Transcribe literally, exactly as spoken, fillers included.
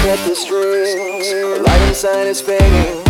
at the strings. The light inside is fading.